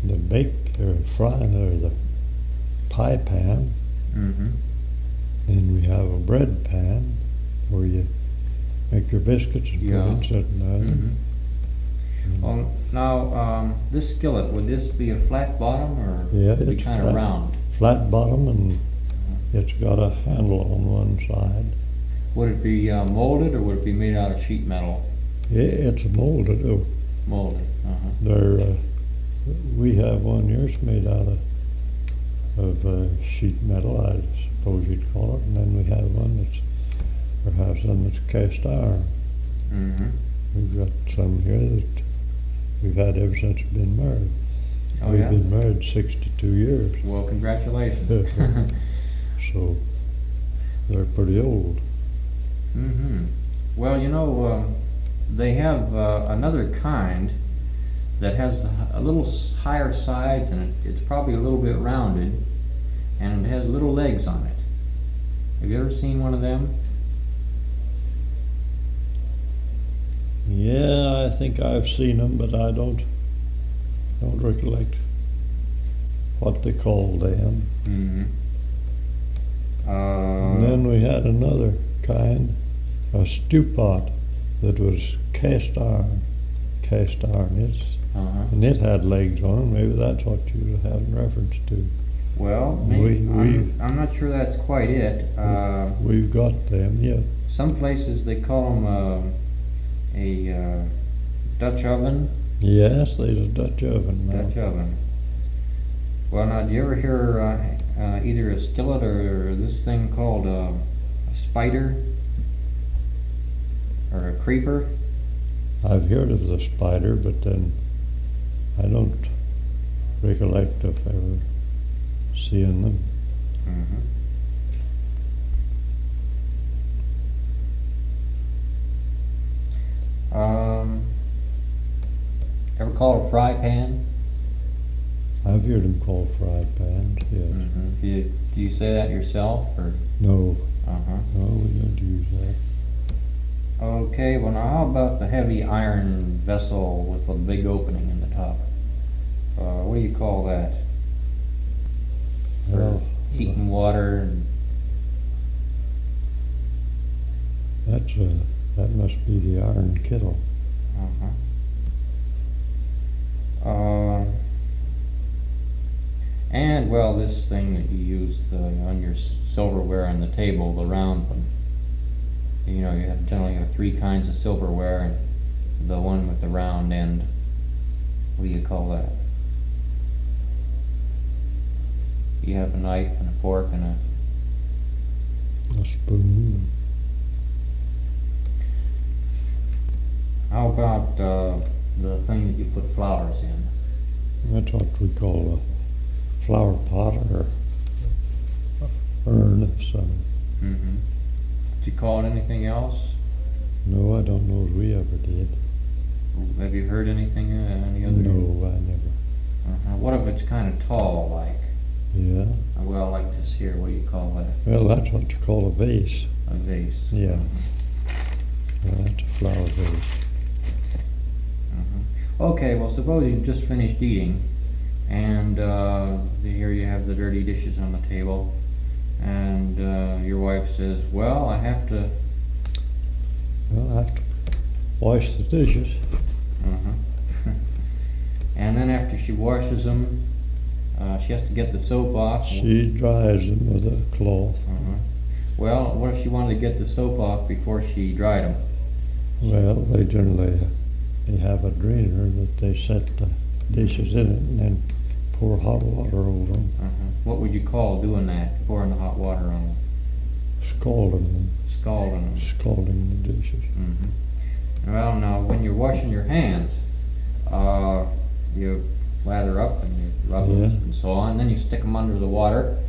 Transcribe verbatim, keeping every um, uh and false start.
the bake or fry or the pie pan, Mm-hmm. and we have a bread pan where you make your biscuits and Yeah. put in certain oven. Mm-hmm. Well, now, um, this skillet, would this be a flat bottom or Yeah, would it be it's kind of flat. round? Flat bottom, and it's got a handle on one side. Would it be uh, molded or would it be made out of sheet metal? I It's molded. Oh, Molded. Uh-huh. There, uh, we have one here that's made out of of uh, sheet metal, I suppose you'd call it, and then we have one that's perhaps one that's cast iron. Mm-hmm. We've got some here that we've had ever since we've been married. Oh, we've yeah? been married sixty-two years, Well, congratulations. so they're pretty old. Mm-hmm. Well, you know, uh, they have uh, another kind that has a little s- higher sides, and it, it's probably a little bit rounded, and it has little legs on it. Have you ever seen one of them? Yeah, I think I've seen them, but I don't don't recollect what they call them. Mm-hmm. Uh, And then we had another kind, a stew pot that was cast iron. Cast iron. It's uh-huh. and it had legs on it. Maybe that's what you had in reference to. Well, maybe, We- I'm, we- I'm not sure that's quite it. Uh, We've got them, yeah. some places they call them uh, a uh, Dutch oven. Yes, there's a Dutch oven now. Dutch oven. Well, now, do you ever hear uh, uh, either a skillet or this thing called uh, a spider or a creeper? I've heard of the spider, but then I don't recollect of ever seeing them. Mm-hmm. Um, ever called a fry pan? I've heard them called fried pans, yes. Mm-hmm. Do you, do you say that yourself, or? No, Uh-huh. no, we don't use that. Okay, well now how about the heavy iron vessel with a big opening in the top? Uh, what do you call that? For Well, heating water and, that's a, that must be the iron kettle. uh-huh. Uh, and well, this thing that you use uh, on your s- silverware on the table, the round one. You know, you have generally have three kinds of silverware, and the one with the round end, what do you call that? You have a knife and a fork and a, A spoon. how about uh, the thing that you put flowers in? That's what we call a flower pot or urn of some. Mm-hmm. Do you call it anything else? No, I don't know if we ever did. Have you heard anything, uh, any other? No, I never. Uh-huh. What if it's kind of tall, like? Yeah. Uh, Well, like this here, what do you call that? Well, that's what you call a vase. A vase. Yeah. Uh-huh. Well, that's a flower vase. Uh-huh. Okay, well, suppose you've just finished eating, and uh, here you have the dirty dishes on the table, and uh, your wife says, well, I have to... Well, I have to wash the dishes. Uh-huh. And then after she washes them, uh, she has to get the soap off. She dries them with a cloth. Uh-huh. Well, what if she wanted to get the soap off before she dried them? Well, they generally they have a drainer that they set the dishes in it and then pour hot water over them, Uh-huh. What would you call doing that, pouring the hot water on them? scalding them, Scalding them. scalding the dishes. Mm-hmm. Well, now, when you're washing your hands, uh, you lather up and you rub them Yeah. and so on, then you stick them under the water,